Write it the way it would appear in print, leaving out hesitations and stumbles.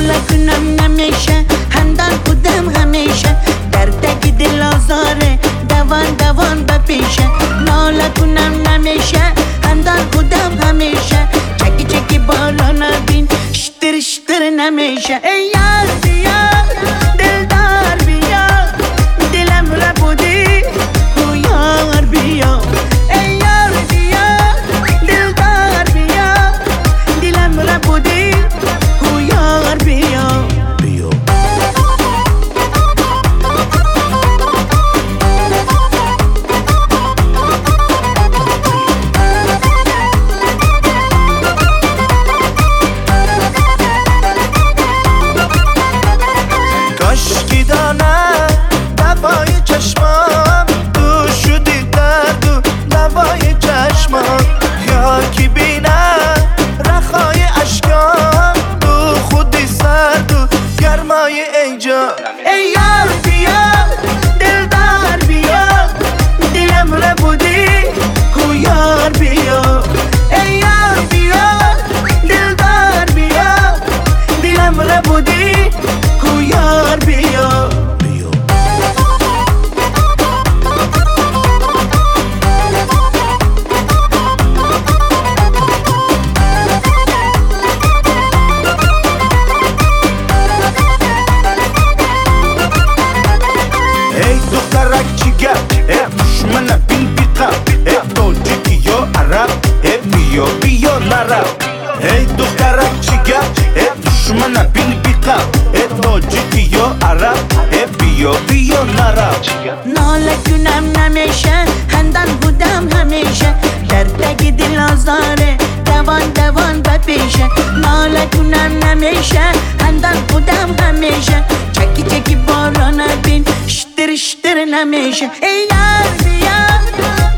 ناله کنم نمیشه همدان بودم همیشه دردگی دل آزاره دوان بپیشه ناله کنم نمیشه همدان بودم همیشه چکی بالا نبین شتر نمیشه ای یار بیا دلدار بیا دلم را بودی او یار بیا ای یار بیا دلدار بیا دلم را بودی او یار بیا کاشکی دانم دوای چشمام تو شدی درد و دوای چشمام یا کی بینم رخای اشکام تو خودی سرد و گرمای اینجا ای یار بیا دلدار بیا دلم را بودی کو یار بیا ای یار بیا دلدار بیا دلم را بودی کو یار بیا ای دخترک چیگر دشمن بین بیقم تاجیکی یا عرب بیا نرم ای دخترک چیگر دشمن بین بیقم تاجیکی یا عرب بیا نرم ناله کنم نمیشه همدان بودم همیشه دردگی دل آزاره دوان بپیشه ناله کنم نمیشه همدان بودم همیشه چکی بالا نبین شتر نمیشه ای یار بیا